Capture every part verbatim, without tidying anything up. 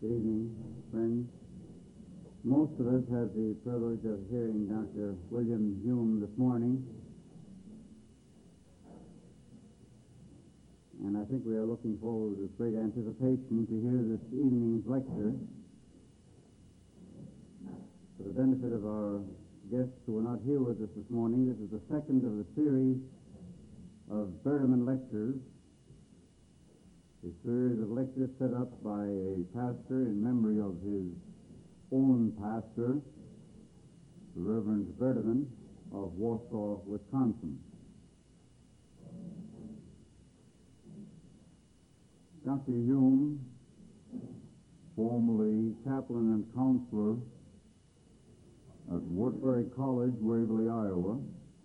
Good evening, friends. Most of us had the privilege of hearing Doctor William Hume this morning, and I think we are looking forward with great anticipation to hear this evening's lecture. For the benefit of our guests who are not here with us this morning, this is the second of the series of Berdeman lectures, a series of lectures set up by a pastor in memory of his own pastor, the Reverend Berdeman of Wausau, Wisconsin. Doctor Hume, formerly chaplain and counselor at Woodbury College, Waverly, Iowa,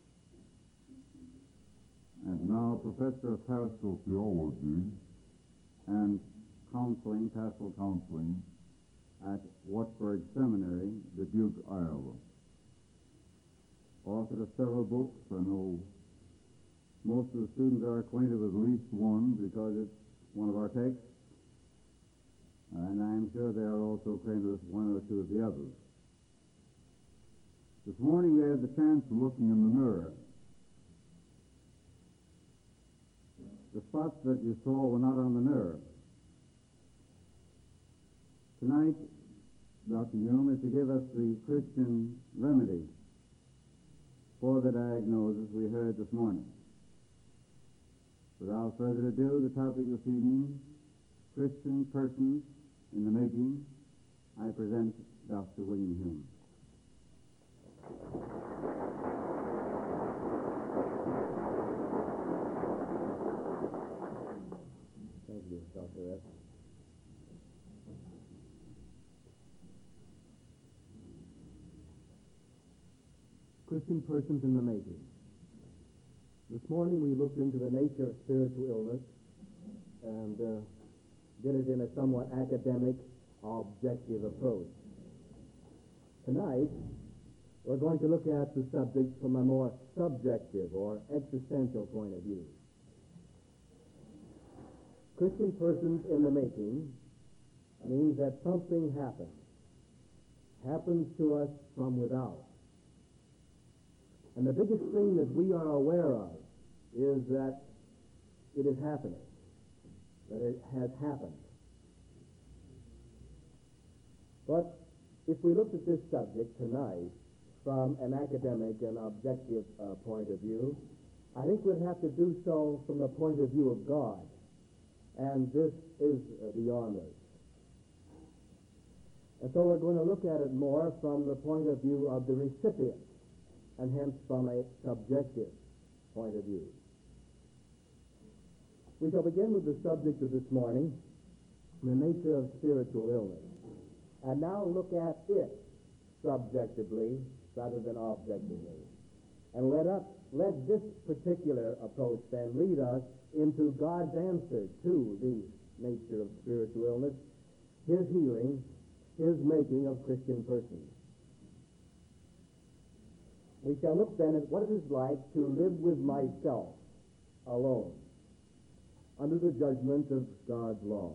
and now professor of pastoral theology and counseling, pastoral counseling, at Wartburg Seminary, Dubuque, Iowa. Author of several books. I know most of the students are acquainted with at least one because it's one of our texts, and I'm sure they are also acquainted with one or two of the others. This morning we had the chance of looking in the mirror. The spots that you saw were not on the mirror. Tonight, Doctor Hume is to give us the Christian remedy for the diagnosis we heard this morning. Without further ado, the topic this evening, Christian persons in the making. I present Doctor William Hume. Thank you, Doctor S. Christian persons in the making. This morning we looked into the nature of spiritual illness and uh, did it in a somewhat academic, objective approach. Tonight we're going to look at the subject from a more subjective or existential point of view. Christian persons in the making means that something happens, happens to us from without. And the biggest thing that we are aware of is that it is happening, that it has happened. But if we looked at this subject tonight from an academic and objective uh, point of view, I think we'd have to do so from the point of view of God. And this is uh, beyond us. And so we're going to look at it more from the point of view of the recipient, and hence from a subjective point of view. We shall begin with the subject of this morning, the nature of spiritual illness, and now look at it subjectively rather than objectively. And let us let this particular approach then lead us into God's answer to the nature of spiritual illness, His healing, His making of Christian persons. We shall look then at what it is like to live with myself alone under the judgment of God's law.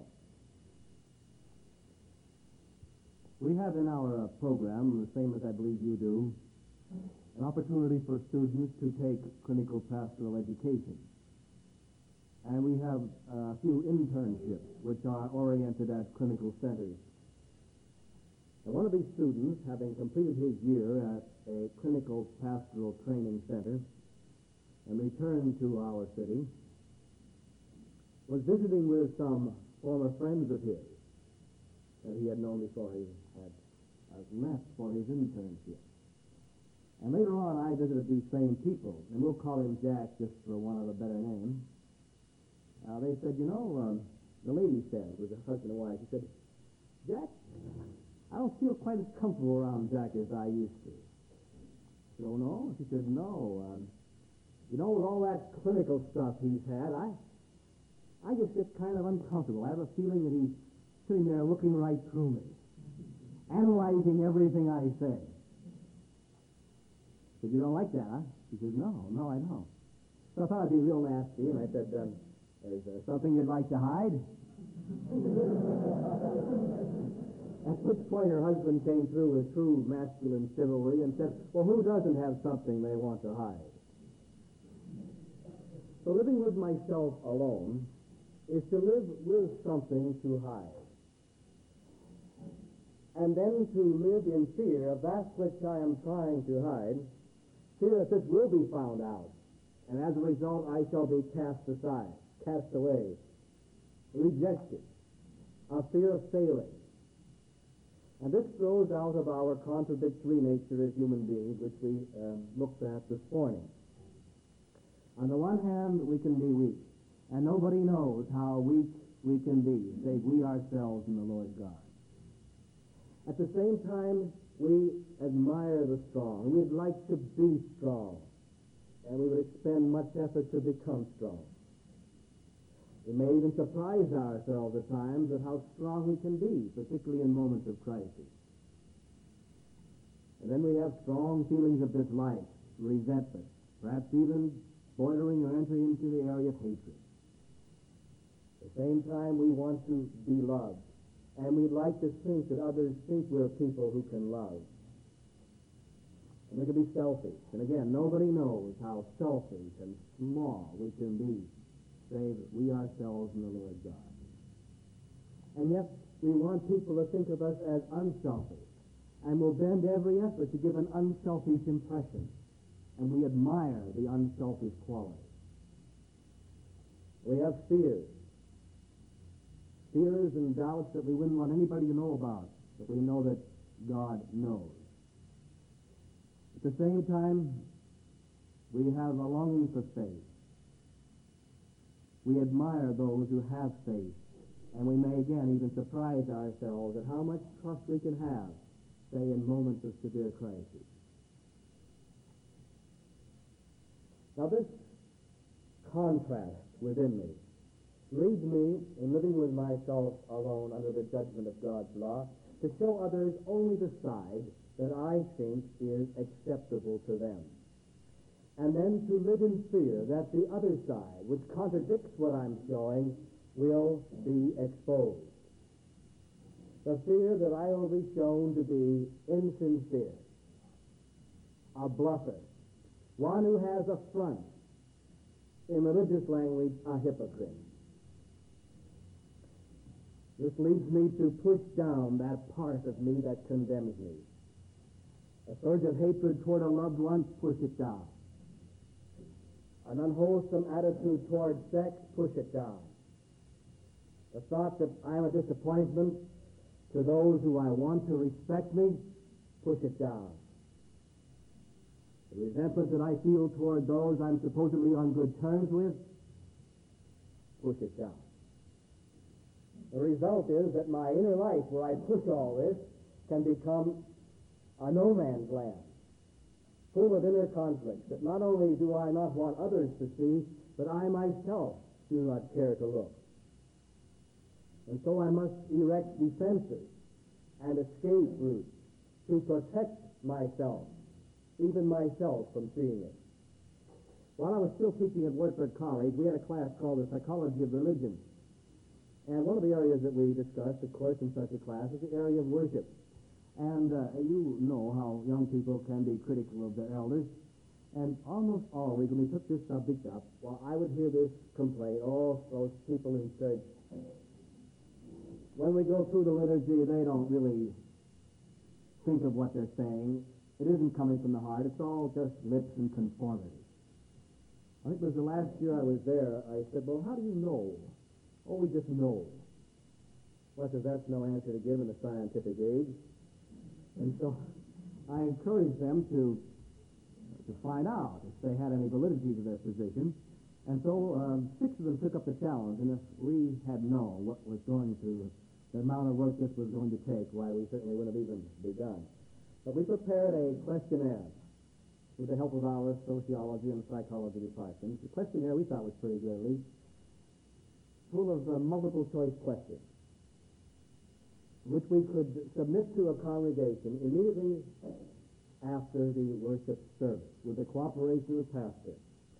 We have in our uh, program, the same as I believe you do, an opportunity for students to take clinical pastoral education. And we have uh, a few internships which are oriented at clinical centers. And one of these students, having completed his year at a clinical pastoral training center and returned to our city, was visiting with some former friends of his that he had known before he had uh, left for his internship. And later on, I visited these same people, and we'll call him Jack just for one of a better name. Uh, they said, you know, um, the lady said, it was a husband and wife, she said, Jack, I don't feel quite as comfortable around Jack as I used to. So, no? She said, no. Um, you know, with all that clinical stuff he's had, I I just get kind of uncomfortable. I have a feeling that he's sitting there looking right through me, analyzing everything I say. I said, you don't like that, huh? She said, no, no, I don't. So I thought I'd be real nasty, and I said, um, is there something you'd like to hide? point, her husband came through with true masculine chivalry and said, well, who doesn't have something they want to hide? So living with myself alone is to live with something to hide. And then to live in fear of that which I am trying to hide, fear that this will be found out. And as a result, I shall be cast aside, cast away, rejected, a fear of failing. And this grows out of our contradictory nature as human beings, which we um, looked at this morning. On the one hand, we can be weak, and nobody knows how weak we can be, save we ourselves and the Lord God. At the same time, we admire the strong. We'd like to be strong, and we would expend much effort to become strong. We may even surprise ourselves at times at how strong we can be, particularly in moments of crisis. And then we have strong feelings of dislike, resentment, perhaps even bordering or entering into the area of hatred. At the same time, we want to be loved, and we'd like to think that others think we're people who can love. And we can be selfish. And again, nobody knows how selfish and small we can be, save we ourselves and the Lord God. And yet, we want people to think of us as unselfish, and will bend every effort to give an unselfish impression. And we admire the unselfish quality. We have fears. Fears and doubts that we wouldn't want anybody to know about, but we know that God knows. At the same time, we have a longing for faith. We admire those who have faith, and we may again even surprise ourselves at how much trust we can have, say, in moments of severe crisis. Now this contrast within me leads me, in living with myself alone under the judgment of God's law, to show others only the side that I think is acceptable to them. And then to live in fear that the other side, which contradicts what I'm showing, will be exposed. The fear that I will be shown to be insincere, a bluffer, one who has a front, in religious language, a hypocrite. This leads me to push down that part of me that condemns me. A surge of hatred toward a loved one, push it down. An unwholesome attitude toward sex, push it down. The thought that I am a disappointment to those who I want to respect me, push it down. The resentment that I feel toward those I'm supposedly on good terms with, push it down. The result is that my inner life, where I push all this, can become a no man's land, full of inner conflicts that not only do I not want others to see, but I myself do not care to look. And so I must erect defenses and escape routes to protect myself, even myself, from seeing it. While I was still teaching at Wartburg College, we had a class called the Psychology of Religion. And one of the areas that we discussed, of course, in such a class is the area of worship. And uh, you know how young people can be critical of their elders. And almost always when we took this subject up, well, I would hear this complaint, oh, those people in church, when we go through the liturgy, they don't really think of what they're saying. It isn't coming from the heart. It's all just lips and conformity. I think it was the last year I was there, I said, well, how do you know? Oh, we just know. Well, because that's no answer to give in the scientific age. And so I encouraged them to to find out if they had any validity to their position. And so um, six of them took up the challenge, and if we had known what was going to, the amount of work this was going to take, why, we certainly wouldn't have even begun. But we prepared a questionnaire with the help of our sociology and psychology departments. The questionnaire we thought was pretty good, at least, full of uh, multiple choice questions, which we could submit to a congregation immediately after the worship service with the cooperation of the pastor.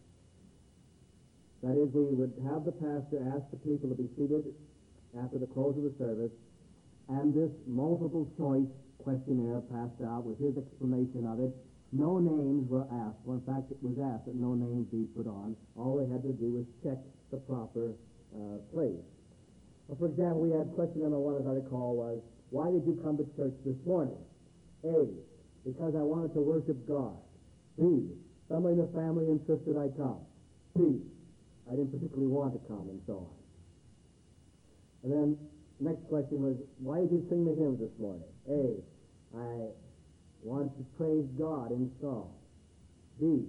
That is, we would have the pastor ask the people to be seated after the close of the service, and this multiple choice questionnaire passed out with his explanation of it. No names were asked. Well, in fact, it was asked that no names be put on. All they had to do was check the proper uh, place. Well, for example, we had question number one, as I recall, was, why did you come to church this morning? A, because I wanted to worship God. B, somebody in the family insisted I come. C, I didn't particularly want to come, and so on. And then next question was, why did you sing the hymns this morning? A, I wanted to praise God in song. B,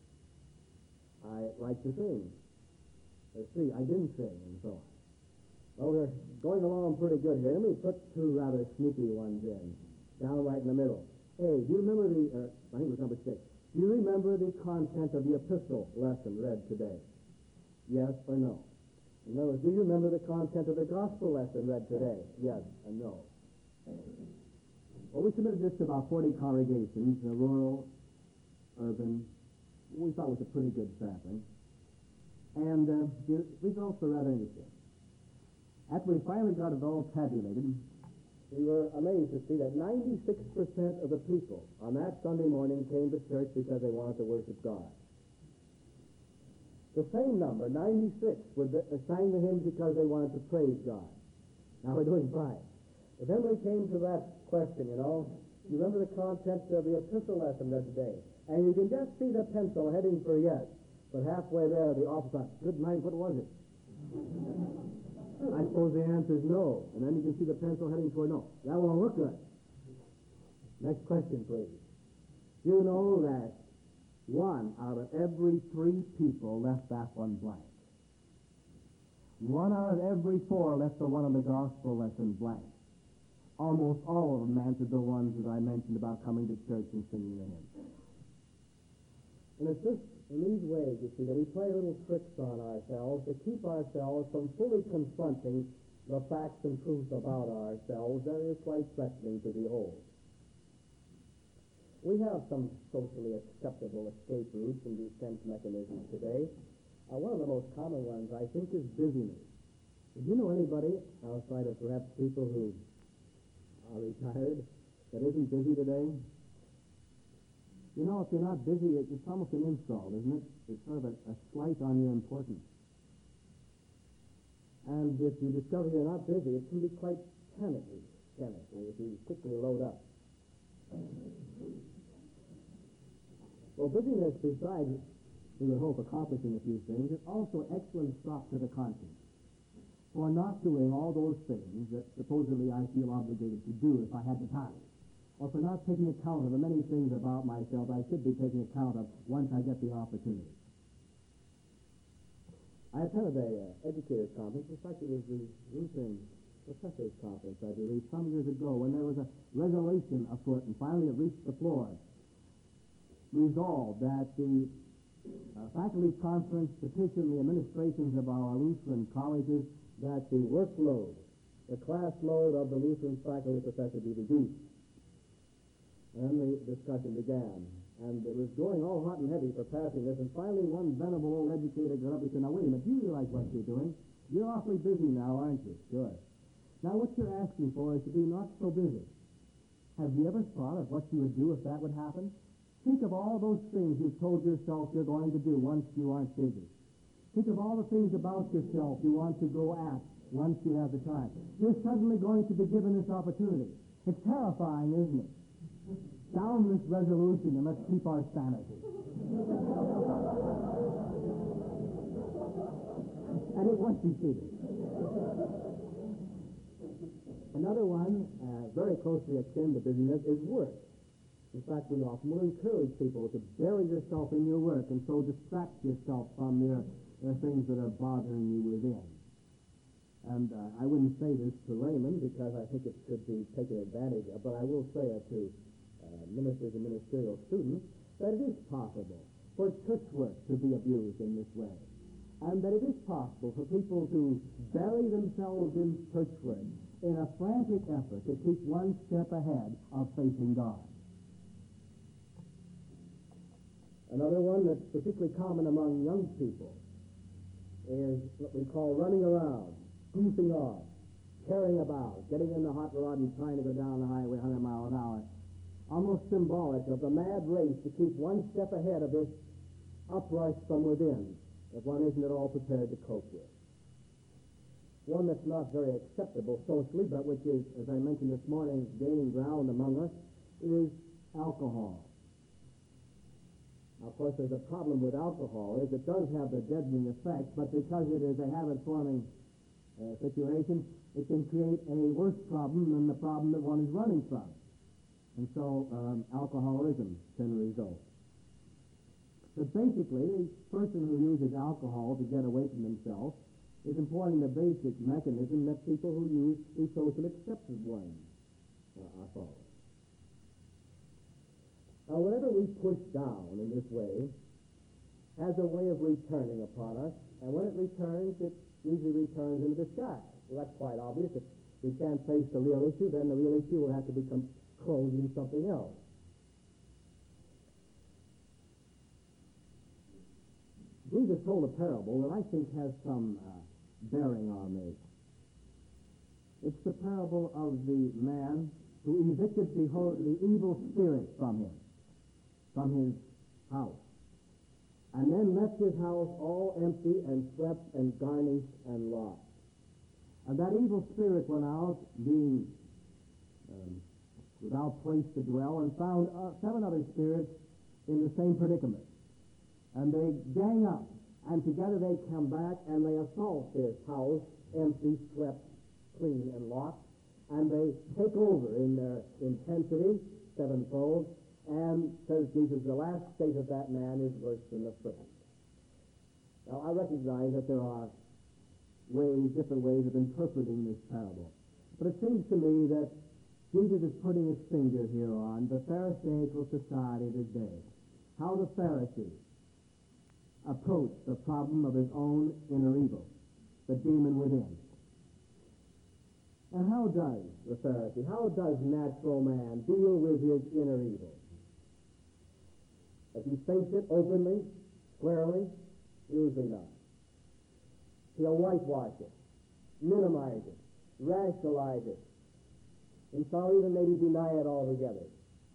I like to sing. Or C, I didn't sing, and so on. Well, we're going along pretty good here. Let me put two rather sneaky ones in, down right in the middle. A, do you remember the, uh, I think it was number six, do you remember the content of the epistle lesson read today? Yes or no? In other words, do you remember the content of the gospel lesson read today? Yes and no. Well, we submitted this to about forty congregations, uh, rural, urban. We thought it was a pretty good sampling. And uh, the results were rather interesting. After we finally got it all tabulated, we were amazed to see that ninety-six percent of the people on that Sunday morning came to church because they wanted to worship God. The same number, ninety-six, would sang the hymns because they wanted to praise God. Now we're doing fine. But then we came to that question, you know, you remember the content of the epistle lesson read today, and you can just see the pencil heading for yes, but halfway there the officer, good night, what was it? I suppose the answer is no, and then you can see the pencil heading toward no. That won't look good. Next question, please. You know that one out of every three people left that one blank. One out of every four left the one on the gospel lesson blank. Almost all of them answered the ones that I mentioned about coming to church and singing the hymns. And it's just in these ways, you see, that we play little tricks on ourselves to keep ourselves from fully confronting the facts and truth about ourselves that is quite threatening to behold. We have some socially acceptable escape routes and defense mechanisms today. Uh, one of the most common ones, I think, is busyness. Do you know anybody, outside of perhaps people who are retired, that isn't busy today? You know, if you're not busy, it's almost an insult, isn't it? It's sort of a, a slight on your importance. And if you discover you're not busy, it can be quite panicky, chemically, if you quickly load up. Well, busyness, besides, we would hope, accomplishing a few things, is also excellent shock to the conscience for not doing all those things that supposedly I feel obligated to do if I had the time, or for not taking account of the many things about myself I should be taking account of once I get the opportunity. I attended a uh, educators conference. In fact, it was the Lutheran Professors Conference, I believe, some years ago, when there was a resolution afoot, and finally it reached the floor, resolved that the uh, faculty conference petition the administrations of our Lutheran colleges that the workload, the class load of the Lutheran faculty professor be reduced. And the discussion began. And it was going all hot and heavy for passing this, and finally one venerable old educator got up and said, now wait a minute, do you realize what you're doing? You're awfully busy now, aren't you? Sure. Now what you're asking for is to be not so busy. Have you ever thought of what you would do if that would happen? Think of all those things you've told yourself you're going to do once you aren't busy. Think of all the things about yourself you want to go at once you have the time. You're suddenly going to be given this opportunity. It's terrifying, isn't it? Down this resolution and let's keep our sanity. And it was defeated. Another one, uh, very closely akin to busyness, is work. In fact, we often will encourage people to bury yourself in your work and so distract yourself from your, the things that are bothering you within. And uh, I wouldn't say this to laymen because I think it should be taken advantage of, but I will say it to uh, ministers and ministerial students that it is possible for church work to be abused in this way. And that it is possible for people to bury themselves in church work in a frantic effort to keep one step ahead of facing God. Another one that's particularly common among young people is what we call running around, goofing off, tearing about, getting in the hot rod and trying to go down the highway one hundred miles an hour. Almost symbolic of the mad race to keep one step ahead of this uprush from within that one isn't at all prepared to cope with. One that's not very acceptable socially, but which is, as I mentioned this morning, gaining ground among us, is alcohol. Now, of course, there's a problem with alcohol, is it does have the deadening effect, but because it is a habit-forming uh, situation, it can create a worse problem than the problem that one is running from. And so um, alcoholism can result. But basically, the person who uses alcohol to get away from himself is employing the basic mechanism that people who use the socially accepted ones uh, are following. Now, whatever we push down in this way has a way of returning upon us, and when it returns, it usually returns into the sky. Well, that's quite obvious. If we can't face the real issue, then the real issue will have to become clothed in something else. Jesus told a parable that I think has some uh, bearing on this. It's the parable of the man who evicted the, whole, the evil spirit from him, from his house, and then left his house all empty and swept and garnished and locked. And that evil spirit went out, being um, without place to dwell, and found uh, seven other spirits in the same predicament. And they gang up, and together they come back, and they assault this house, empty, swept, clean, and locked, and they take over in their intensity, sevenfold, and, says Jesus, the last state of that man is worse than the first. Now, I recognize that there are ways, different ways of interpreting this parable, but it seems to me that Jesus is putting his finger here on the Pharisaical society of his day, how the Pharisee approached the problem of his own inner evil, the demon within. And how does the Pharisee, how does natural man deal with his inner evil? Does he face it openly, squarely? Usually not. He'll whitewash it, minimize it, rationalize it, and some even maybe deny it altogether.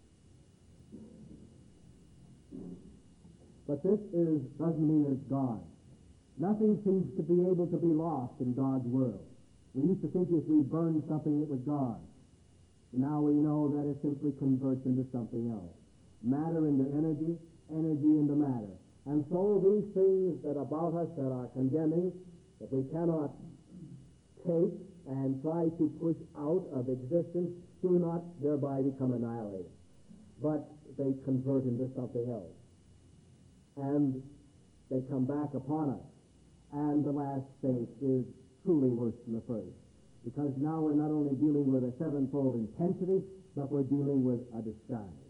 But this is, doesn't mean it's gone. Nothing seems to be able to be lost in God's world. We used to think if we burned something, it was gone. Now we know that it simply converts into something else. Matter into energy, energy into matter. And so these things that about us that are condemning, that we cannot take and try to push out of existence, do not thereby become annihilated, but they convert into something else. And they come back upon us. And the last state is truly worse than the first, because now we're not only dealing with a sevenfold intensity, but we're dealing with a disguise.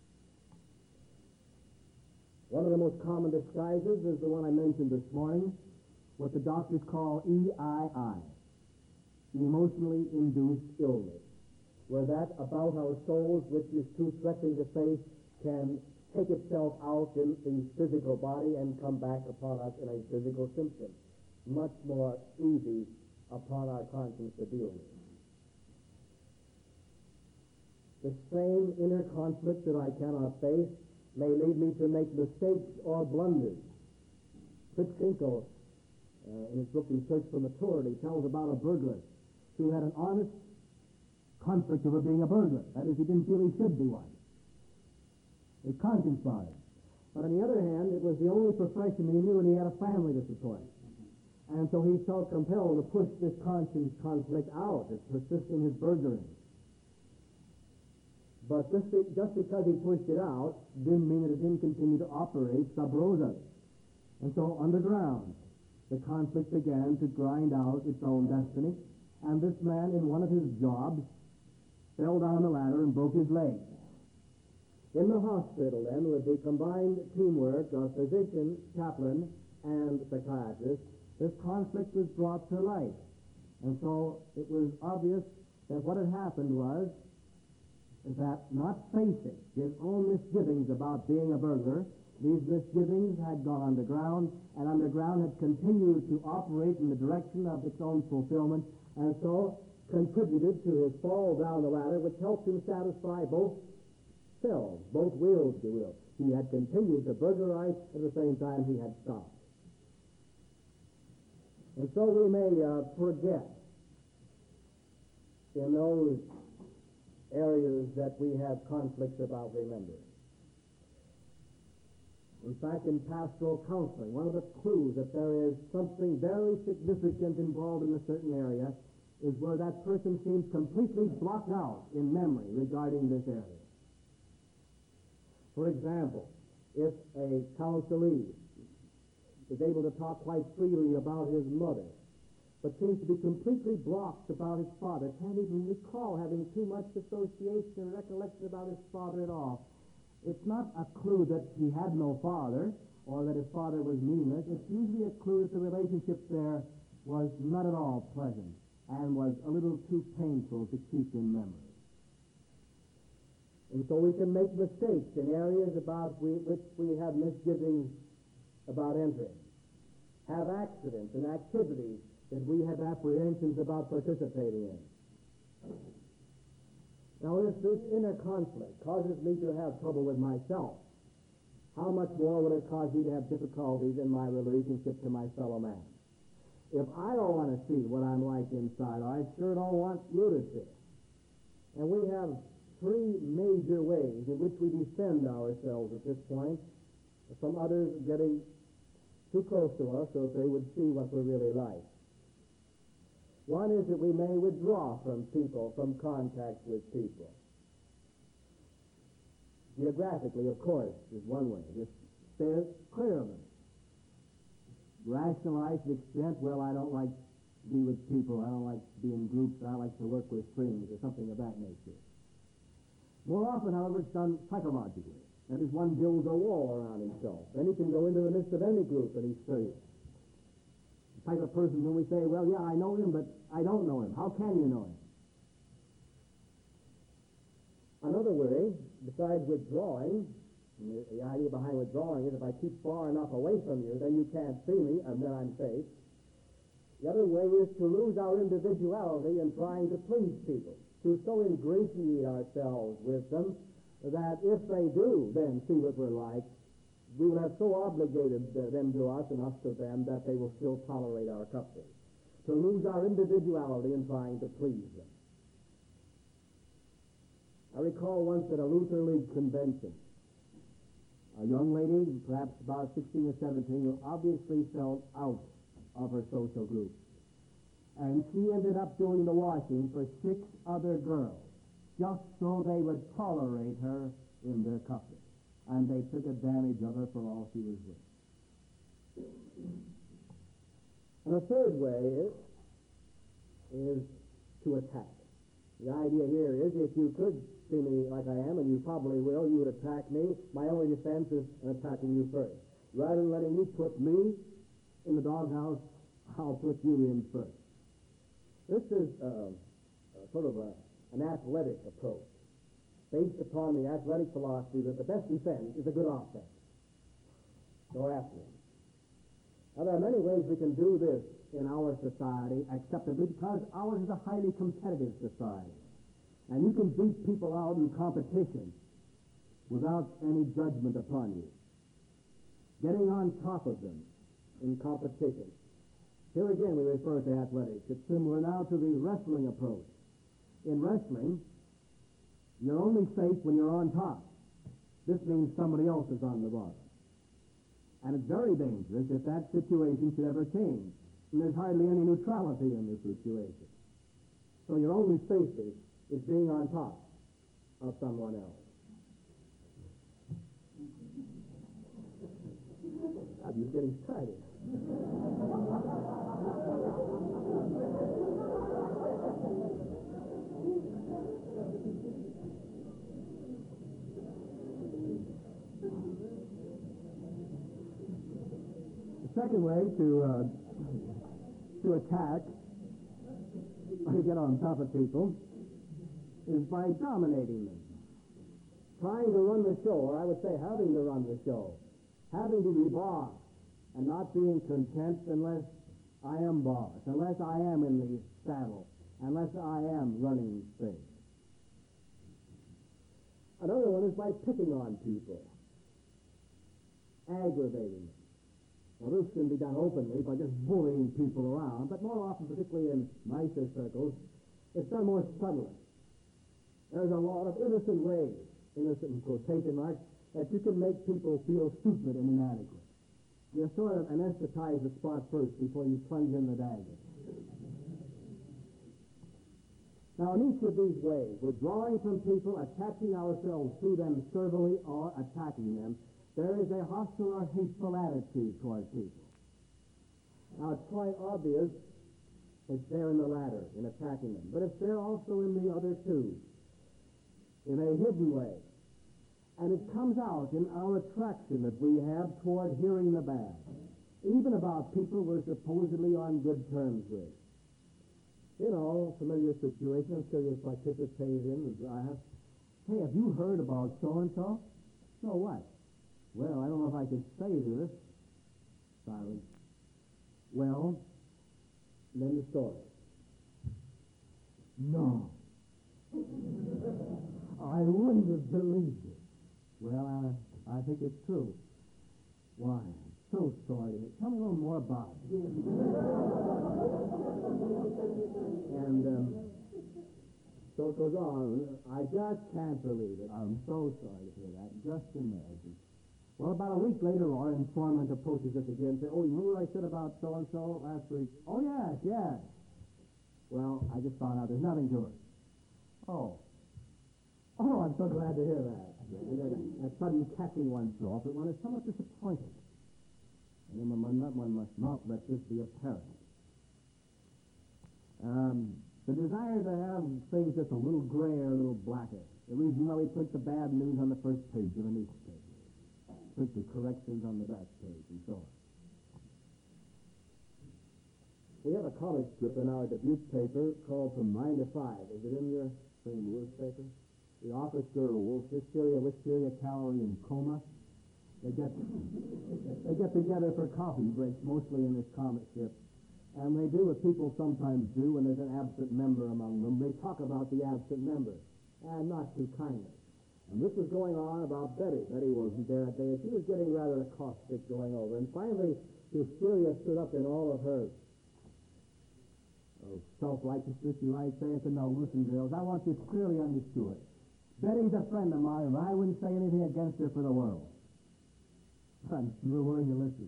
One of the most common disguises is the one I mentioned this morning, what the doctors call E I I, emotionally induced illness, where that about our souls, which is too threatening to face, can take itself out in the physical body and come back upon us in a physical symptom. Much more easy upon our conscience to deal with. The same inner conflict that I cannot face may lead me to make mistakes or blunders. Fritz Kinkel, uh, in his book In Search for Maturity, tells about a burglar who had an honest conflict over being a burglar. That is, he didn't feel he should be one. His conscience bothered. But on the other hand, it was the only profession he knew, and he had a family to support. And so he felt compelled to push this conscience conflict out, to persist in his burglary. But just, just because he pushed it out didn't mean that it didn't continue to operate sub rosa. And so underground, the conflict began to grind out its own destiny, and this man, in one of his jobs, fell down the ladder and broke his leg. In the hospital, then, with the combined teamwork of physician, chaplain, and psychiatrist, this conflict was brought to light. And so it was obvious that what had happened was that, not facing his own misgivings about being a burglar, these misgivings had gone underground, and underground had continued to operate in the direction of its own fulfillment. And so contributed to his fall down the ladder, which helped him satisfy both selves, both wills, if you will. He had continued to burglarize, at the same time he had stopped. And so we may uh, forget in those areas that we have conflicts about remembering. In fact, in pastoral counseling, one of the clues that there is something very significant involved in a certain area is where that person seems completely blocked out in memory regarding this area. For example, if a counselee is able to talk quite freely about his mother, but seems to be completely blocked about his father, can't even recall having too much association or recollection about his father at all, it's not a clue that he had no father or that his father was meaningless. It's usually a clue that the relationship there was not at all pleasant and was a little too painful to keep in memory. And so we can make mistakes in areas about we, which we have misgivings about entering, have accidents and activities that we have apprehensions about participating in. Now, if this inner conflict causes me to have trouble with myself, how much more would it cause me to have difficulties in my relationship to my fellow man? If I don't want to see what I'm like inside, I sure don't want you to see. And we have three major ways in which we defend ourselves at this point from others getting too close to us so that they would see what we're really like. One is that we may withdraw from people, from contact with people. Geographically, of course, is one way. Just stay clear of them. Rationalize the extent, well, I don't like to be with people, I don't like to be in groups, I like to work with strings, or something of that nature. More often, however, it's done psychologically. That is, one builds a wall around himself. Then he can go into the midst of any group that he's free. The type of person when we say, well, yeah, I know him, but I don't know him. How can you know him? Another way, besides withdrawing, the, the idea behind withdrawing is if I keep far enough away from you, then you can't see me, and then I'm safe. The other way is to lose our individuality in trying to please people, to so ingratiate ourselves with them that if they do then see what we're like, we will have so obligated them to us and us to them that they will still tolerate our company. To lose our individuality in trying to please them. I recall once at a Luther League convention, a young lady, perhaps about sixteen or seventeen, who obviously felt out of her social group. And she ended up doing the washing for six other girls, just so they would tolerate her in their company. And they took advantage of her for all she was worth. And the third way is, is to attack. The idea here is if you could see me like I am, and you probably will, you would attack me. My only defense is attacking you first. Rather than letting you put me in the doghouse, I'll put you in first. This is uh, uh, sort of a, an athletic approach, based upon the athletic philosophy that the best defense is a good offense. So athlete. Now, there are many ways we can do this in our society acceptably because ours is a highly competitive society. And you can beat people out in competition without any judgment upon you. Getting on top of them in competition. Here again we refer to athletics. It's similar now to the wrestling approach. In wrestling, you're only safe when you're on top. This means somebody else is on the bottom. And it's very dangerous if that situation should ever change. And there's hardly any neutrality in this situation. So your only safety is being on top of someone else. God, you're getting excited. The second way to uh, to attack, or to get on top of people, is by dominating them. Trying to run the show, or I would say having to run the show. Having to be boss, and not being content unless I am boss, unless I am in the saddle. unless I am running things. Another one is by picking on people, aggravating them. Well, this can be done openly by just bullying people around, but more often, particularly in nicer circles, it's done more subtly. There's a lot of innocent ways, innocent in quotation marks, that you can make people feel stupid and inadequate. You sort of anesthetize the spot first before you plunge in the dagger. Now, in each of these ways, withdrawing from people, attaching ourselves to them servilely, or attacking them, there is a hostile or hateful attitude toward people. Now, it's quite obvious it's there in the latter, in attacking them, but it's there also in the other two, in a hidden way. And it comes out in our attraction that we have toward hearing the bad, even about people we're supposedly on good terms with. You know, familiar situation, I'm sure you've participated in, as I have. Hey, have you heard about so-and-so? So what? Well, I don't know if I can say this. Silence. Well, then the story. No. I wouldn't have believed it. Well, I, I think it's true. Why? I'm so sorry. Tell me a little more about it. And um, so it goes on. I just can't believe it. I'm so sorry to hear that. Just imagine. Well, about a week later, our informant approaches us again and says, oh, you remember what I said about so-and-so last week? Oh, yes, yes. Well, I just found out there's nothing to it. Oh. Oh, I'm so glad to hear that. That sudden catching oneself that one is somewhat disappointed. And then one, one must not let this be apparent. Um, the desire to have things just a little grayer, a little blacker. The reason why we put the bad news on the first page of a newspaper. Put the corrections on the back page and so on. We have a comic strip in our debut paper called From Nine to Five. Is it in your same newspaper? The office girls, hysteria, wisteria, calorie, and coma. They get they get together for coffee breaks, mostly in this comic strip. And they do what people sometimes do when there's an absent member among them. They talk about the absent member, and not too kindly. And this was going on about Betty. Betty wasn't there that day, and she was getting rather caustic going over. And finally, hysteria stood up in all of her oh, self-righteousness, you might say. It's a no, listen, girls, I want this clearly understood. Betty's a friend of mine, and I wouldn't say anything against her for the world. I'm real willing to listen.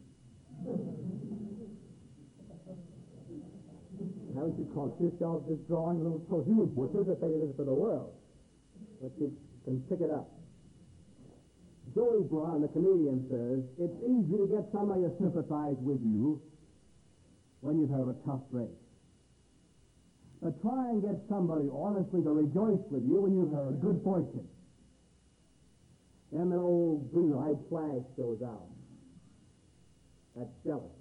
Haven't you called yourself this drawing a little so huge? Participated for the world. But you can pick it up. Joey Braun, the comedian, says, it's easy to get somebody to sympathize with you when you've had a tough break. But try and get somebody honestly to rejoice with you when you've had a good fortune. Then the old blue-eyed flash goes out. That's jealousy.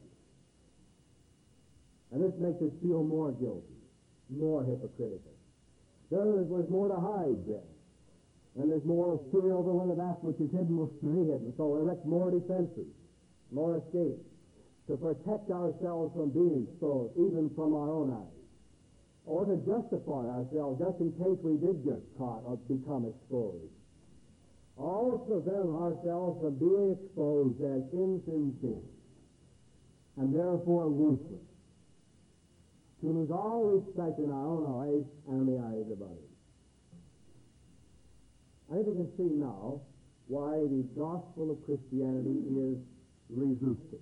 And this makes us feel more guilty, more hypocritical. There was more to hide then. And there's more of fear over one of that which is hidden will stay hidden. So we erect more defenses, more escapes, to protect ourselves from being exposed, even from our own eyes. Or to justify ourselves just in case we did get caught or become exposed. All to prevent ourselves from being exposed as insincere and therefore worthless. To lose all respect in our own eyes and the eyes of others. I think we can see now why the gospel of Christianity is resisted.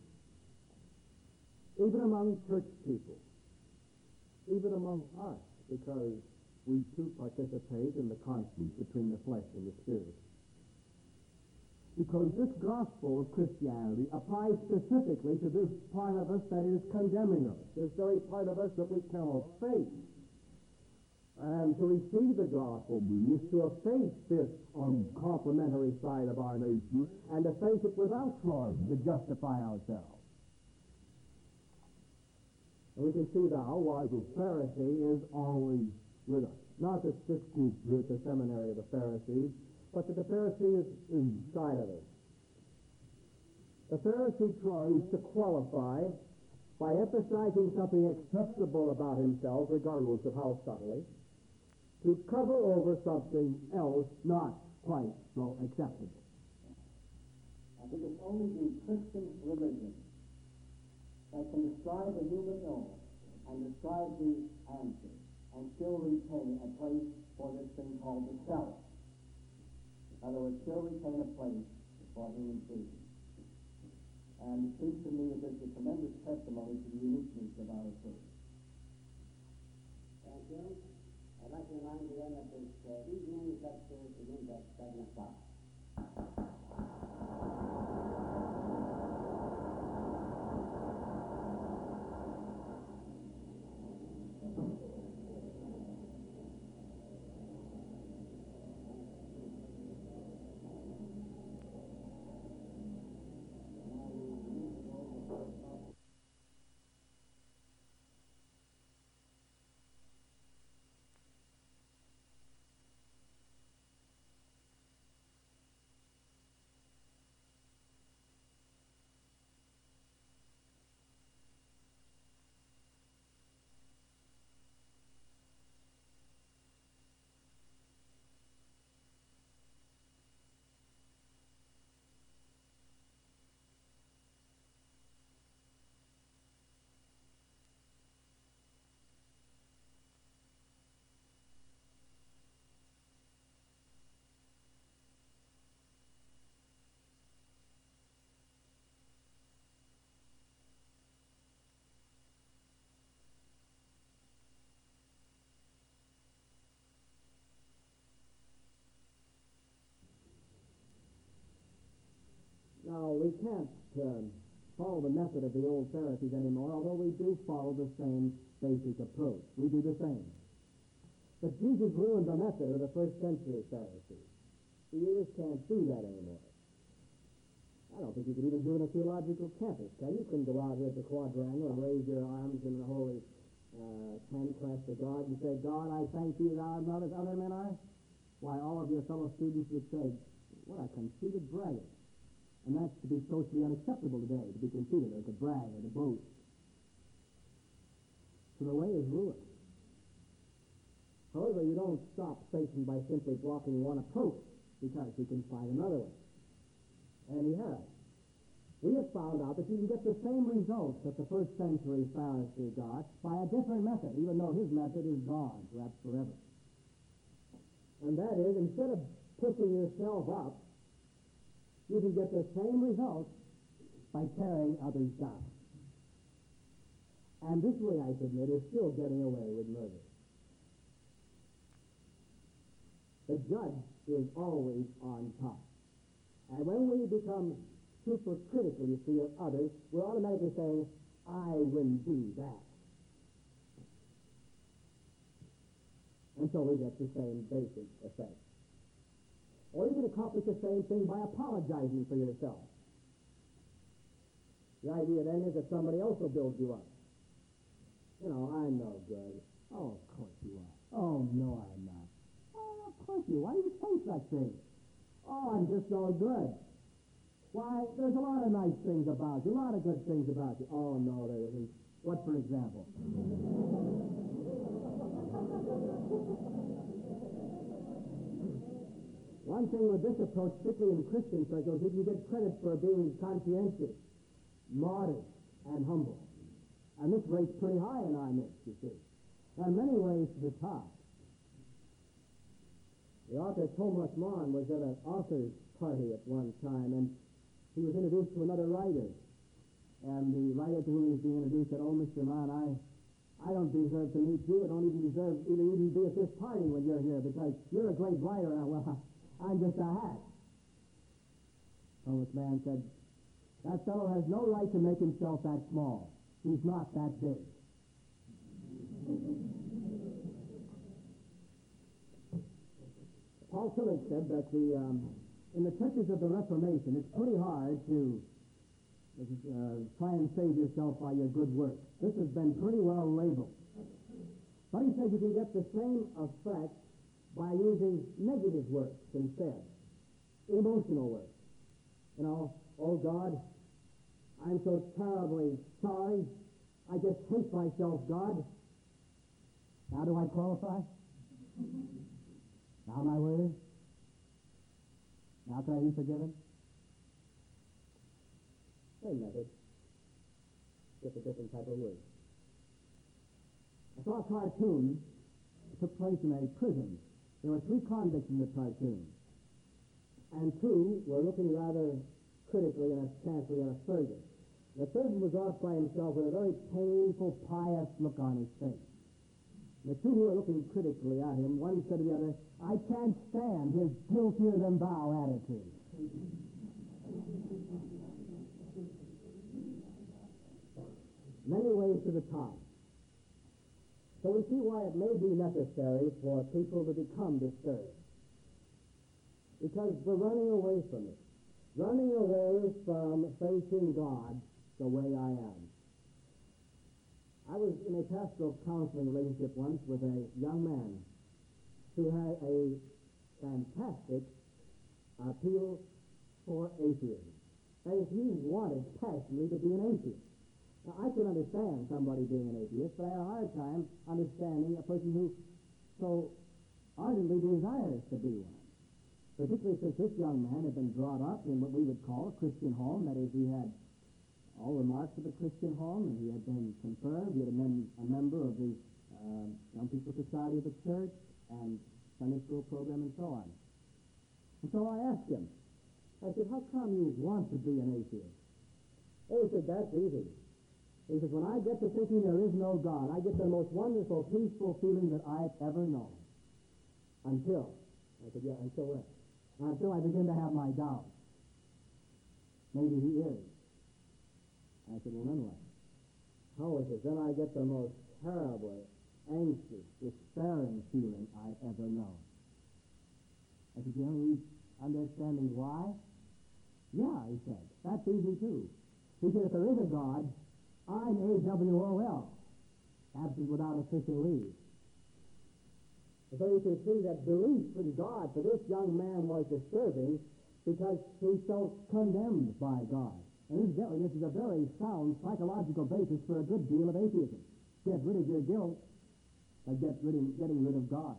Even among church people. Even among us, because we too participate in the conflict between the flesh and the spirit. Because this gospel of Christianity applies specifically to this part of us that is condemning us, this very part of us that we cannot face. And to receive the gospel means to face this uncomplimentary side of our nature and to face it without trying to justify ourselves. And we can see now why the Pharisee is always with us. Not that this group here at the seminary of the Pharisees, but that the Pharisee is inside of us. The Pharisee tries to qualify by emphasizing something acceptable about himself, regardless of how subtly, to cover over something else not quite so acceptable. And it is only the Christian religion that can describe the human illness and describe the answer and still retain a place for this thing called the self. In other words, still retain a place for human freedom. And it seems to me that this is a tremendous testimony to the uniqueness of our faith. Thank you. I'd like to remind you then that this uh, evening's lecture begins at seven o'clock. Now, we can't uh, follow the method of the old Pharisees anymore, although we do follow the same basic approach. We do the same. But Jesus ruined the method of the first century Pharisees. You just can't do that anymore. I don't think you could even do it in a theological campus, can you? You couldn't go out here at the quadrangle and raise your arms in the holy uh, ten crest of God and say, God, I thank thee that I am not as other men are. Why, all of your fellow students would say, what a conceited braggart. And that's to be socially unacceptable today, to be conceited or to brag or to boast. So the way is ruined. However, you don't stop Satan by simply blocking one approach, because he can find another one. And he has. We have found out that you can get the same results that the first century Pharisee got by a different method, even though his method is gone, perhaps forever. And that is, instead of pushing yourself up, you can get the same results by tearing others down. And this way, I submit, is still getting away with murder. The judge is always on top. And when we become supercritical, you see, of others, we're automatically saying, I wouldn't do that. And so we get the same basic effect. Or you can accomplish the same thing by apologizing for yourself. The idea then is that somebody else will build you up. You know, I'm no good. Oh, of course you are. Oh, no, I'm not. Oh, of course you are. Why do you say such things? Oh, I'm just no good. Why, there's a lot of nice things about you, a lot of good things about you. Oh, no, there isn't. What, for example? One thing with this approach, particularly in Christian circles, is you get credit for being conscientious, modest, and humble. And this rates pretty high in our midst, you see. In many ways to the top. The author Thomas Mann was at an author's party at one time, and he was introduced to another writer. And the writer to whom he was being introduced said, oh, Mister Mann, I, I don't deserve to meet you. I don't even deserve to even be at this party when you're here, because you're a great writer, and well, I'm just a hack. Thomas Mann said, that fellow has no right to make himself that small. He's not that big. Paul Tillich said that the um, in the churches of the Reformation, it's pretty hard to uh, try and save yourself by your good works. This has been pretty well labeled. But he says you can get the same effect by using negative works instead, emotional works. You know, oh God, I'm so terribly sorry I just hate myself, God. Now do I qualify? Now am I worthy? Now can I be forgiven? Same method. Just a different type of word. I saw a cartoon. It took place in a prison. There were three convicts in the cartoon. And two were looking rather critically and askantly at a surgeon. The surgeon was off by himself with a very painful, pious look on his face. The two who were looking critically at him, one said to the other, I can't stand his guiltier than thou attitude. Many ways to the top. So we see why it may be necessary for people to become discouraged. Because we're running away from it. Running away from facing God the way I am. I was in a pastoral counseling relationship once with a young man who had a fantastic appeal for atheism. That is, he wanted passionately to be an atheist. Now, I can understand somebody being an atheist, but I have a hard time understanding a person who so ardently desires to be one. Particularly since this young man had been brought up in what we would call a Christian home. That is, he had all the marks of a Christian home, and he had been confirmed. He had been a member of the uh, Young People's Society of the Church and Sunday school program and so on. And so I asked him, I said, how come you want to be an atheist? Oh, he said, that's easy. He says, when I get to thinking there is no God, I get the most wonderful, peaceful feeling that I've ever known. Until. I said, yeah, until when? Until I begin to have my doubts. Maybe he is. I said, well, then what? Oh, he says, then I get the most terrible, anxious, despairing feeling I've ever known. I said, you have any understanding why? Yeah, he said, that's easy too. He said, if there is a God, I'm A W O L, absent without official leave. So you can see that belief in God for this young man was disturbing because he felt condemned by God. And incidentally, this is a very sound psychological basis for a good deal of atheism. Get rid of your guilt by get rid of, getting rid of God.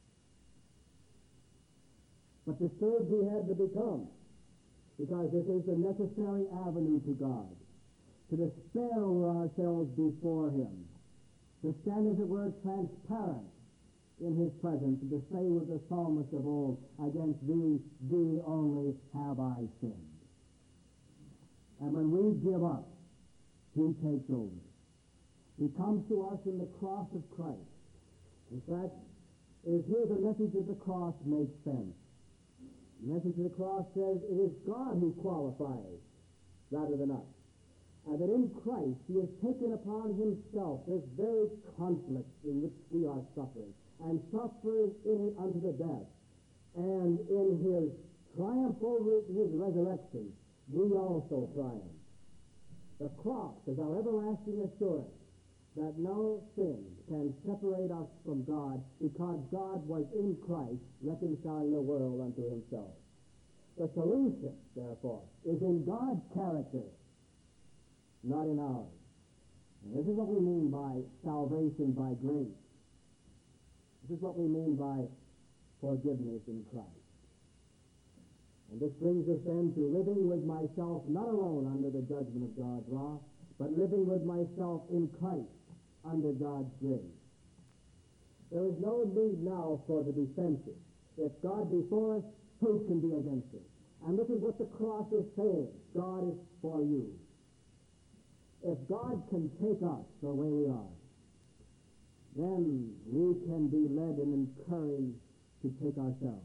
But disturbed he had to become, because this is the necessary avenue to God, to despair over ourselves before him, to stand, as it were, transparent in his presence, and to say with the psalmist of old, against thee, thee only have I sinned. And when we give up, he takes over. He comes to us in the cross of Christ. In fact, it is here the message of the cross makes sense. The message of the cross says it is God who qualifies rather than us. And that in Christ he has taken upon himself this very conflict in which we are suffering, and suffers in it unto the death. And in his triumph over his resurrection, we also triumph. The cross is our everlasting assurance that no sin can separate us from God, because God was in Christ reconciling the world unto himself. The solution, therefore, is in God's character, not in ours. And this is what we mean by salvation by grace. This is what we mean by forgiveness in Christ. And this brings us then to living with myself not alone under the judgment of God's law, but living with myself in Christ under God's grace. There is no need now for the defensive. If God be for us, who can be against us? And this is what the cross is saying. God is for you. If God can take us the way we are, then we can be led and encouraged to take ourselves.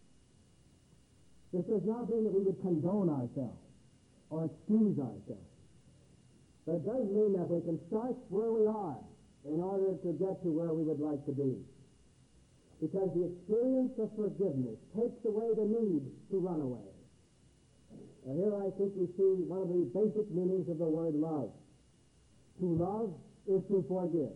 This does not mean that we would condone ourselves or excuse ourselves. But it does mean that we can start where we are in order to get to where we would like to be. Because the experience of forgiveness takes away the need to run away. And here I think we see one of the basic meanings of the word love. To love is to forgive.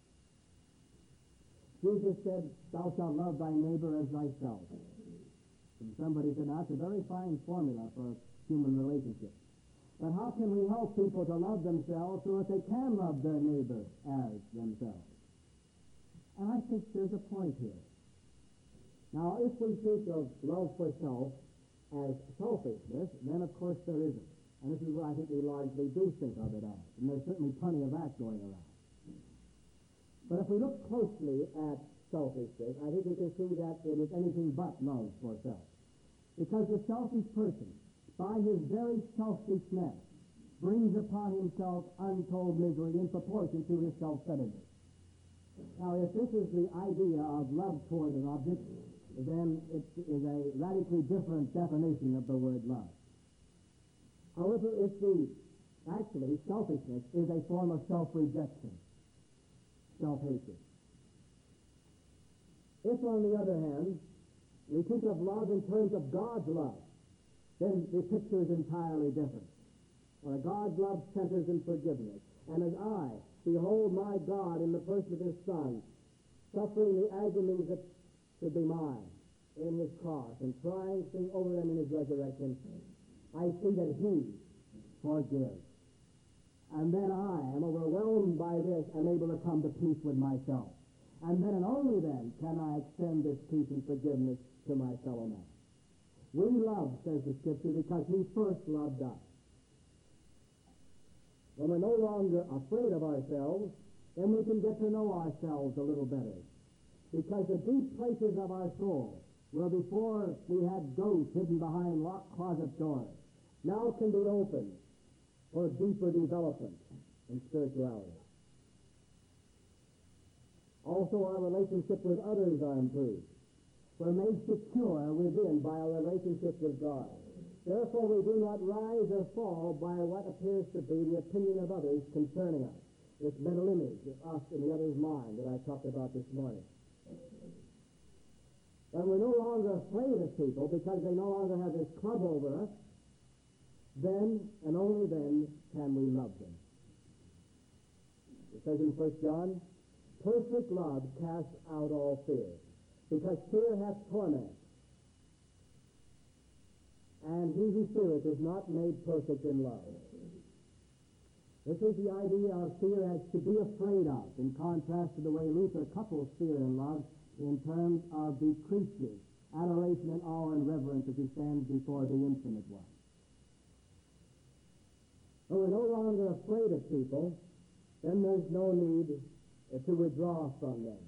Jesus said, thou shalt love thy neighbor as thyself. And somebody said, that's a very fine formula for human relationships. But how can we help people to love themselves so that they can love their neighbor as themselves? And I think there's a point here. Now, if we speak of love for self as selfishness, then of course there isn't. And this is what I think we largely do think of it as. And there's certainly plenty of that going around. But if we look closely at selfishness, I think we can see that it is anything but love for self. Because the selfish person, by his very selfishness, brings upon himself untold misery in proportion to his self-centeredness. Now, if this is the idea of love toward an object, then it is a radically different definition of the word love. However, if the, actually, selfishness is a form of self-rejection, self-hatred. If, on the other hand, we think of love in terms of God's love, then the picture is entirely different. Where God's love centers in forgiveness. And as I behold my God in the person of his Son, suffering the agonies that should be mine in his cross and triumphing over them in his resurrection, I see that he forgives. And then I am overwhelmed by this and able to come to peace with myself. And then and only then can I extend this peace and forgiveness to my fellow man. We love, says the Scripture, because he first loved us. When we're no longer afraid of ourselves, then we can get to know ourselves a little better. Because the deep places of our soul, where before we had ghosts hidden behind locked closet doors, now can be opened for deeper development in spirituality. Also, our relationship with others are improved. We're made secure within by our relationship with God. Therefore, we do not rise or fall by what appears to be the opinion of others concerning us, this mental image of us in the other's mind that I talked about this morning. And we're no longer afraid of people because they no longer have this club over us. Then, and only then, can we love them. It says in First John, perfect love casts out all fear, because fear hath torment. And he who feareth is not made perfect in love. This is the idea of fear as to be afraid of, in contrast to the way Luther couples fear and love in terms of the creature's adoration and awe and reverence as he stands before the infinite one. When we're no longer afraid of people, then there's no need to withdraw from them.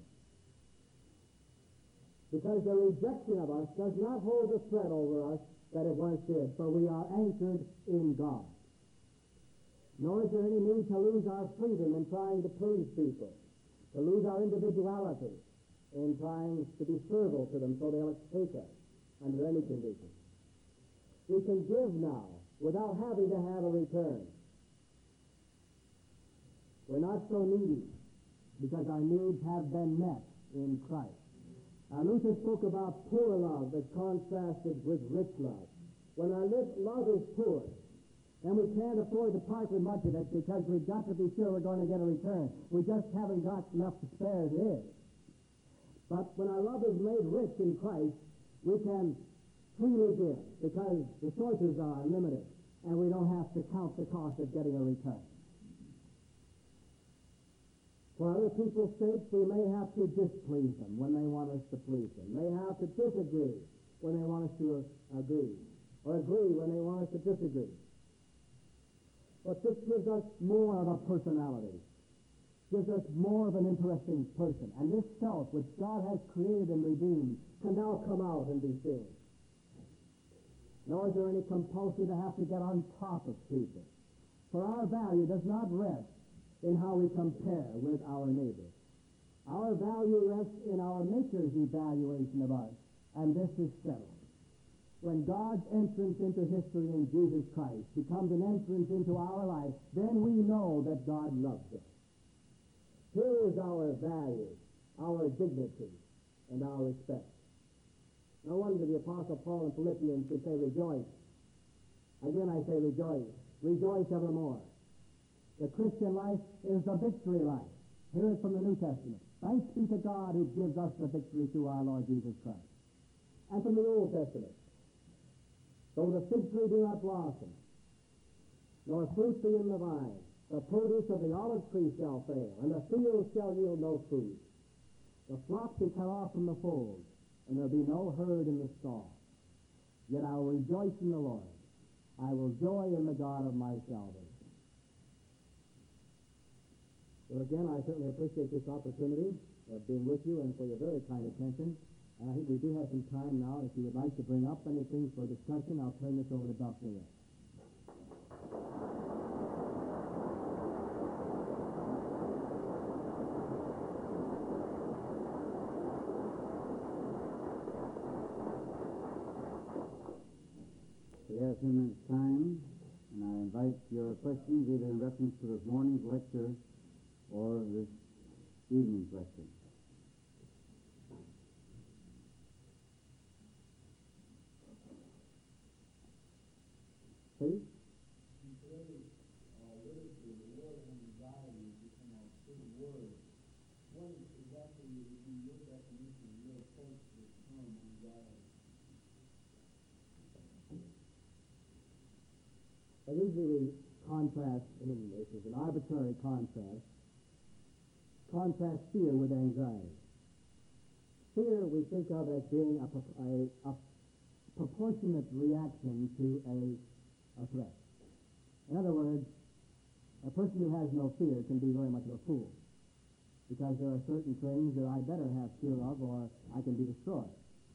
Because the rejection of us does not hold the threat over us that it once did, for we are anchored in God. Nor is there any need to lose our freedom in trying to please people, to lose our individuality in trying to be servile to them so they'll take us under any conditions. We can give now without having to have a return. We're not so needy because our needs have been met in Christ. Now, Luther spoke about poor love as contrasted with rich love. When our love is poor, then we can't afford to part with much of it because we've got to be sure we're going to get a return. We just haven't got enough to spare as it is. But when our love is made rich in Christ, we can freely give because the sources are limited and we don't have to count the cost of getting a return. For other people's sakes, we may have to displease them when they want us to please them. May have to disagree when they want us to agree, or agree when they want us to disagree. But this gives us more of a personality, gives us more of an interesting person. And this self, which God has created and redeemed, can now come out and be seen. Nor is there any compulsion to have to get on top of people. For our value does not rest in how we compare with our neighbors. Our value rests in our Maker's evaluation of us, and this is settled. When God's entrance into history in Jesus Christ becomes an entrance into our life, then we know that God loves us. Here is our value, our dignity, and our respect. No wonder the Apostle Paul in Philippians could say, rejoice. Again I say rejoice. Rejoice evermore. The Christian life is the victory life. Hear it from the New Testament. Thanks be to God who gives us the victory through our Lord Jesus Christ. And from the Old Testament. Though the fig tree do not blossom, nor fruit be in the vine. The produce of the olive tree shall fail, and the field shall yield no fruit. The flock be cut off from the fold, and there be no herd in the stall. Yet I will rejoice in the Lord. I will joy in the God of my salvation. Well, again, I certainly appreciate this opportunity of being with you and for your very kind attention. And I think we do have some time now. If you would like to bring up anything for discussion, I'll turn this over to Doctor Ray. We have a few minutes' time, and I invite your questions either in reference to this morning's lecture or this evening's lecture. Please? I usually contrast, I mean, this is an arbitrary contrast, contrast fear with anxiety. Fear we think of as being a, a, a proportionate reaction to a, a threat. In other words, a person who has no fear can be very much of a fool, because there are certain things that I better have fear of or I can be destroyed.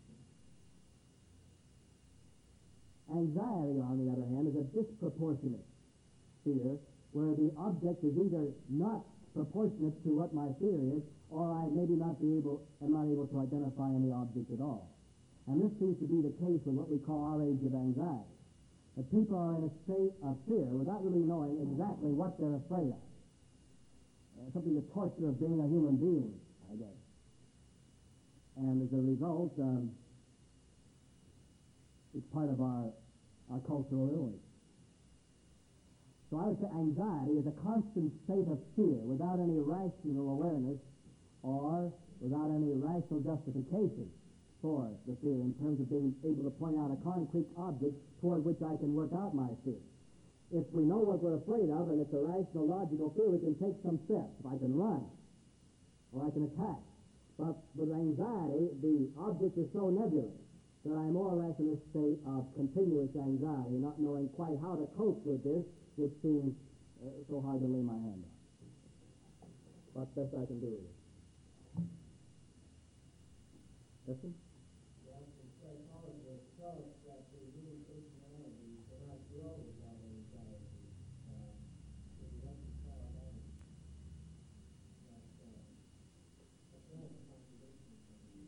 Anxiety, on the other hand, is a disproportionate fear, where the object is either not proportionate to what my fear is, or I maybe not be able, am not able to identify any object at all. And this seems to be the case with what we call our age of anxiety. That people are in a state of fear without really knowing exactly what they're afraid of. Uh, something the torture of being a human being, I guess. And as a result, um, it's part of our, our cultural illness. So I would say anxiety is a constant state of fear without any rational awareness or without any rational justification for the fear in terms of being able to point out a concrete object toward which I can work out my fear. If we know what we're afraid of and it's a rational, logical fear, we can take some steps. I can run or I can attack. But with anxiety, the object is so nebulous that I'm more or less in a state of continuous anxiety, not knowing quite how to cope with this, which seems uh, so hard to lay my hand on. What's best I can do with it? Yes, sir? Well, the psychologist shows that the human personality cannot grow without anxiety. Uh, so we reconcile that. That uh, apparent contradiction.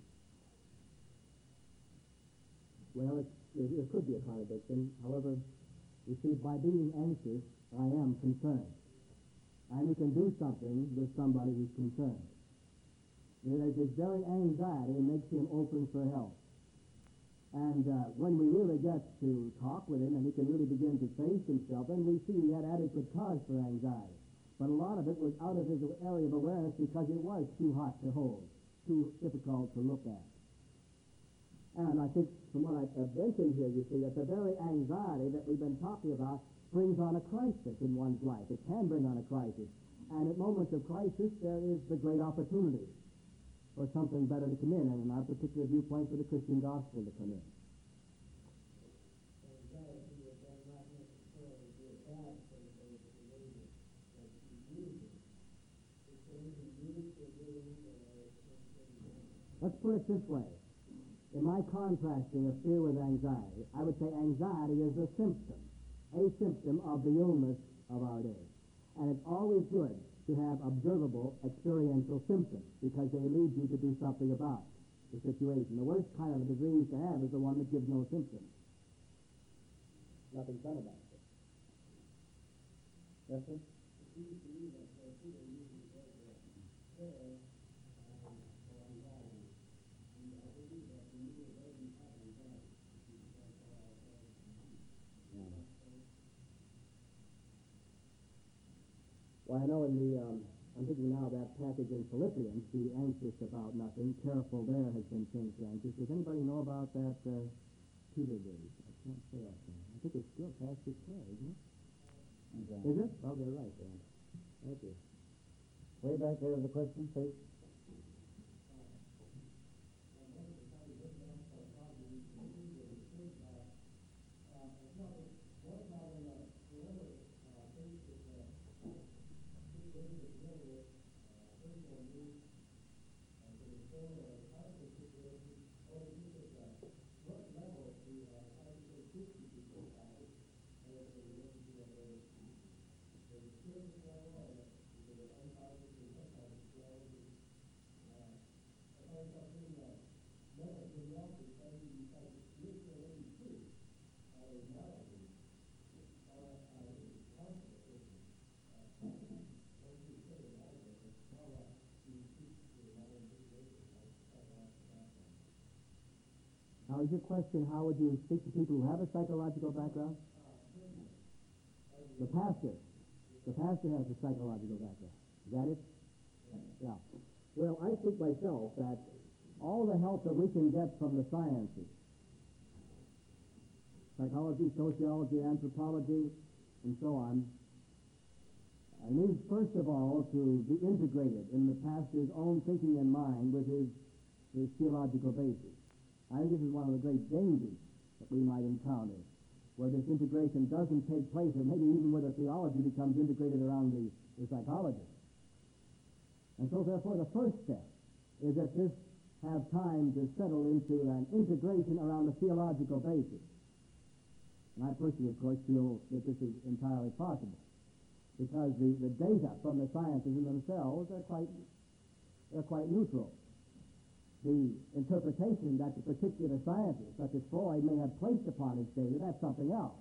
Well, it, it, it could be a contradiction. However, you see, by being anxious, I am concerned. And you can do something with somebody who's concerned. There's this very anxiety makes him open for help. And uh, when we really get to talk with him and he can really begin to face himself, then we see he had adequate cause for anxiety. But a lot of it was out of his area of awareness because it was too hot to hold, too difficult to look at. And I think from what I've mentioned here, you see that the very anxiety that we've been talking about brings on a crisis in one's life. It can bring on a crisis. And at moments of crisis, there is the great opportunity for something better to come in, and in our particular viewpoint, for the Christian gospel to come in. Anxiety would then not necessarily be a bad thing for the believer, but you use it. It can be used for good or something. Let's put it this way. In my contrasting of fear with anxiety, I would say anxiety is a symptom, a symptom of the illness of our day. And it's always good to have observable experiential symptoms because they lead you to do something about the situation. The worst kind of a disease to have is the one that gives no symptoms. Nothing fun about it. Yes, sir? It seems to me that uh, people usually go to prayer um, for anxiety. And I believe that when you already have anxiety, you can call ourselves. Well, I know in the, um, I'm thinking now of that passage in Philippians, be anxious about nothing, careful there has been changed to anxious. Does anybody know about that uh, Peter days? I can't say offhand. I think it's still past his prayer, isn't it? Okay. Is it? Okay, right then. Thank you. Way back there, the question, please. Now, is your question, how would you speak to people who have a psychological background? The pastor. The pastor has a psychological background. Is that it? Yeah. Well, I think myself that all the help that we can get from the sciences, psychology, sociology, anthropology, and so on, uh, needs first of all to be integrated in the pastor's own thinking and mind with his, his theological basis. I think this is one of the great dangers that we might encounter, where this integration doesn't take place, or maybe even where the theology becomes integrated around the, the psychology. And so, therefore, the first step is that this have time to settle into an integration around the theological basis. And I personally, of course, feel that this is entirely possible, because the, the data from the sciences in themselves are quite, they're quite neutral. The interpretation that the particular scientist, such as Freud, may have placed upon his data, that's something else.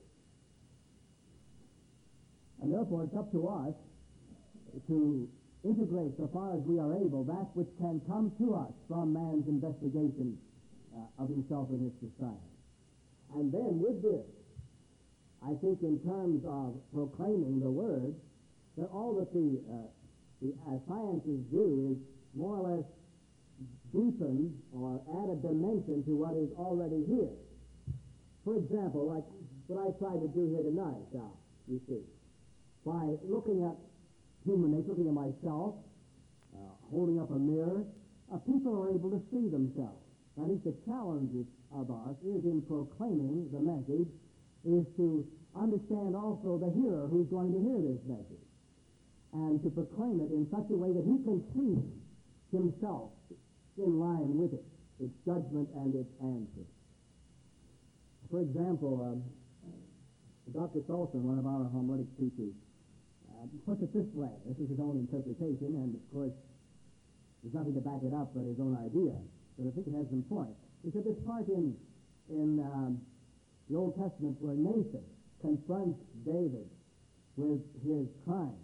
And therefore, it's up to us to integrate, so far as we are able, that which can come to us from man's investigation uh, of himself and his society. And then with this, I think in terms of proclaiming the word, that all that the, uh, the uh, sciences do is more or less deepen or add a dimension to what is already here. For example, like what I tried to do here tonight, now, you see, by looking at human nature, looking at myself, uh, holding up a mirror, uh, people are able to see themselves. I think the challenge of us is in proclaiming the message is to understand also the hearer who's going to hear this message, and to proclaim it in such a way that he can see himself in line with it, its judgment and its answer. For example, um, Doctor Solson, one of our homiletic teachers, uh, puts it this way. This is his own interpretation, and of course, there's nothing to back it up but his own idea. But I think it has some point. He said this part in in um, the Old Testament where Nathan confronts David with his crime.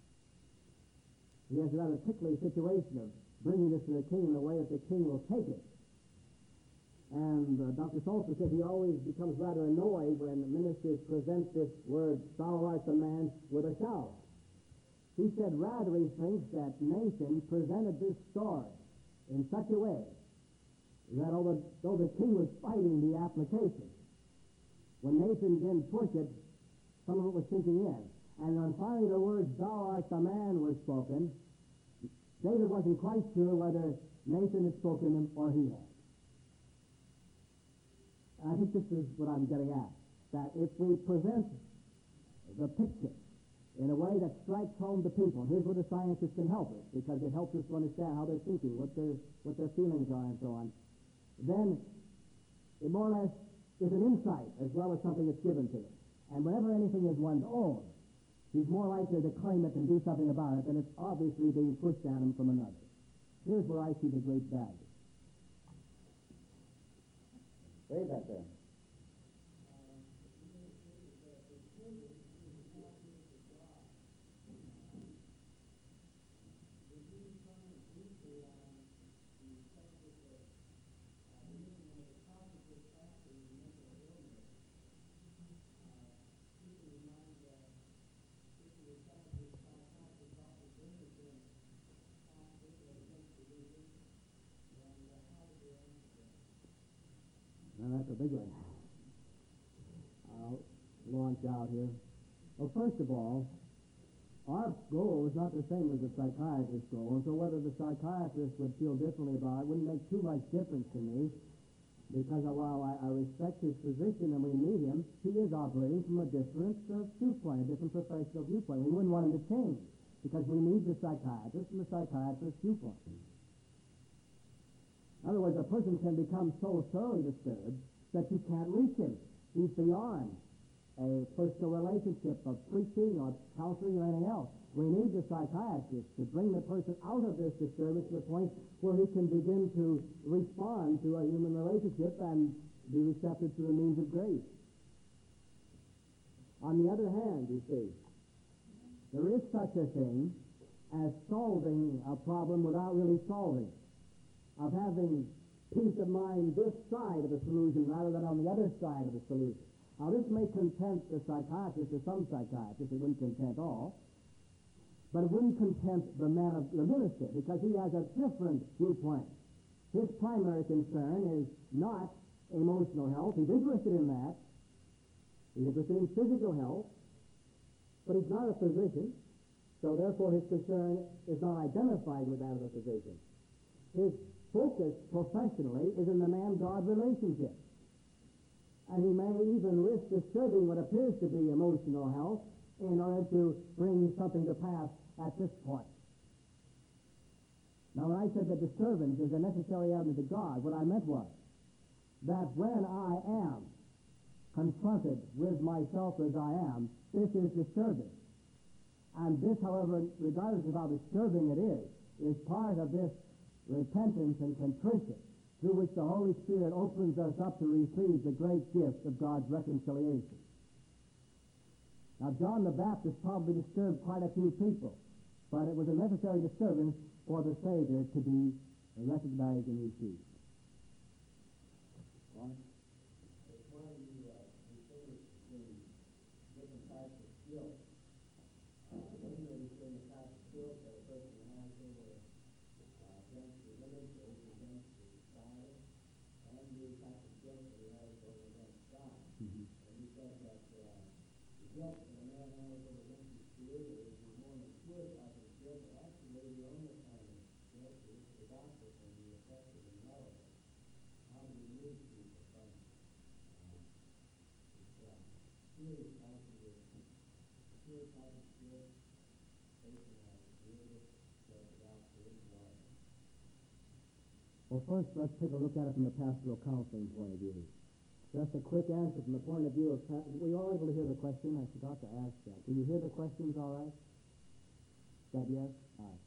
He has a rather ticklish situation of bringing this to the king in a way that the king will take it. And uh, Doctor Solson said he always becomes rather annoyed when ministers present this word, thou art the man, with a shout. He said rather he thinks that Nathan presented this story in such a way that although, though the king was fighting the application, when Nathan didn't push it, some of it was sinking in. And when finally the words, thou art the man, were spoken, David wasn't quite sure whether Nathan had spoken them or he had. And I think this is what I'm getting at, that if we present the picture in a way that strikes home to people, here's where the scientists can help us, because it helps us to understand how they're thinking, what their, what their feelings are, and so on, then it more or less is an insight as well as something that's given to them. And whenever anything is one's own, he's more likely to claim it and do something about it than it's obviously being pushed at him from another. Here's where I see the great value. Way back there. Now, that's a big one. I'll launch out here. Well, first of all, our goal is not the same as the psychiatrist's goal, and so whether the psychiatrist would feel differently about it wouldn't make too much difference to me, because while I, I respect his position and we meet him, he is operating from a different uh, viewpoint, a different professional viewpoint. We wouldn't want him to change, because we need the psychiatrist from the psychiatrist's viewpoint. In other words, a person can become so thoroughly disturbed that you can't reach him. He's beyond a personal relationship of preaching or counseling or anything else. We need the psychiatrist to bring the person out of this disturbance to the point where he can begin to respond to a human relationship and be receptive to the means of grace. On the other hand, you see, there is such a thing as solving a problem without really solving, of having peace of mind this side of the solution rather than on the other side of the solution. Now, this may content the psychiatrist or some psychiatrists. It wouldn't content all. But it wouldn't content the man of the minister, because he has a different viewpoint. His primary concern is not emotional health. He's interested in that. He's interested in physical health. But he's not a physician, so therefore his concern is not identified with that of a physician. His focus professionally is in the man-God relationship. And he may even risk disturbing what appears to be emotional health in order to bring something to pass at this point. Now, when I said that disturbance is a necessary element to God, what I meant was that when I am confronted with myself as I am, this is disturbing. And this, however, regardless of how disturbing it is, is part of this repentance and contrition through which the Holy Spirit opens us up to receive the great gift of God's reconciliation. Now, John the Baptist probably disturbed quite a few people, but it was a necessary disturbance for the Savior to be recognized and received. It's why you uh, distinguish between different types of guilt. Uh, one way you say the type of guilt that a person has over uh, against the image or against the Messiah, and the type of guilt that he has over against God. Mm-hmm. And he said that uh, the guilt that a man has over against his Creator is the more mature type of guilt, but actually the only kind of guilt is the gospel can be effective and relevant. How do we move people from uh, this uh, serious type of serious type of guilt facing our Creator that the gospel is love? Well, first, let's take a look at it from the pastoral counseling point of view. Just a quick answer from the point of view of... Were you all able to hear the question? I forgot to ask that. Can you hear the questions all right? Is that yes? All right.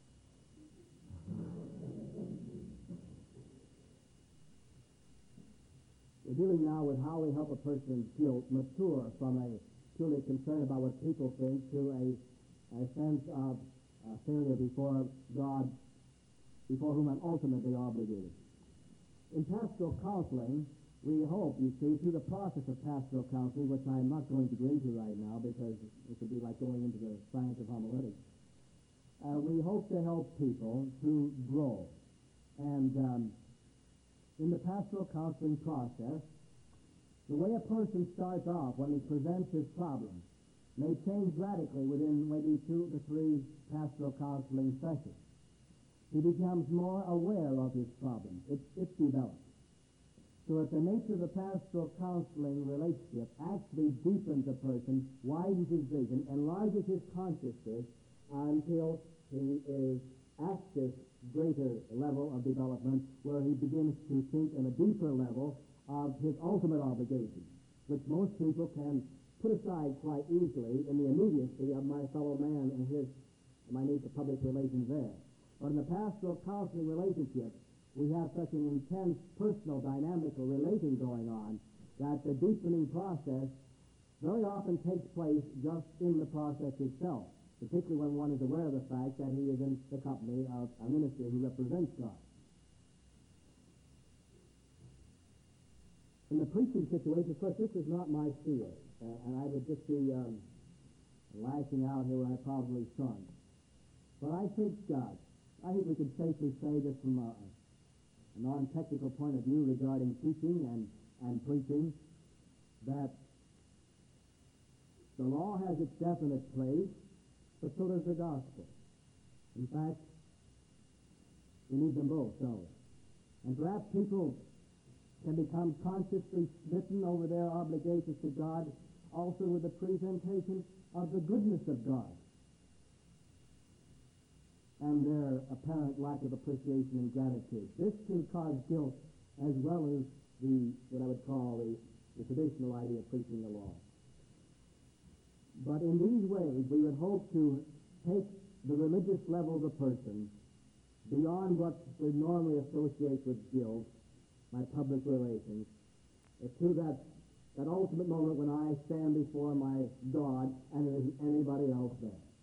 We're dealing now with how we help a person's guilt mature from a purely concern about what people think to a, a sense of uh, failure before God, before whom I'm ultimately obligated. In pastoral counseling, we hope, you see, through the process of pastoral counseling, which I'm not going to go into right now because it would be like going into the science of homiletics, uh, we hope to help people to grow. And um, in the pastoral counseling process, the way a person starts off when he presents his problem may change radically within maybe two to three pastoral counseling sessions. He becomes more aware of his problem. It, it develops. So that the nature of the pastoral counseling relationship actually deepens a person, widens his vision, enlarges his consciousness until he is at this greater level of development where he begins to think on a deeper level of his ultimate obligation, which most people can put aside quite easily in the immediacy of my fellow man and his, my need for public relations there. But in the pastoral counseling relationship, we have such an intense personal dynamical relating going on that the deepening process very often takes place just in the process itself, particularly when one is aware of the fact that he is in the company of a minister who represents God. In the preaching situation, of course, this is not my field, uh, and I would just be um, lashing out here where I probably shouldn't. But I think, uh, I think we can safely say this from a, a non-technical point of view regarding teaching and, and preaching, that The law has its definite place, but so does the gospel. In fact, we need them both, don't we? And perhaps people can become consciously smitten over their obligations to God also with the presentation of the goodness of God and their apparent lack of appreciation and gratitude. This can cause guilt as well as the, what I would call the, the traditional idea of preaching the law. But in these ways, we would hope to take the religious level of a person beyond what we normally associate with guilt, my public relations, uh, to that, that ultimate moment when I stand before my God and there isn't anybody else there.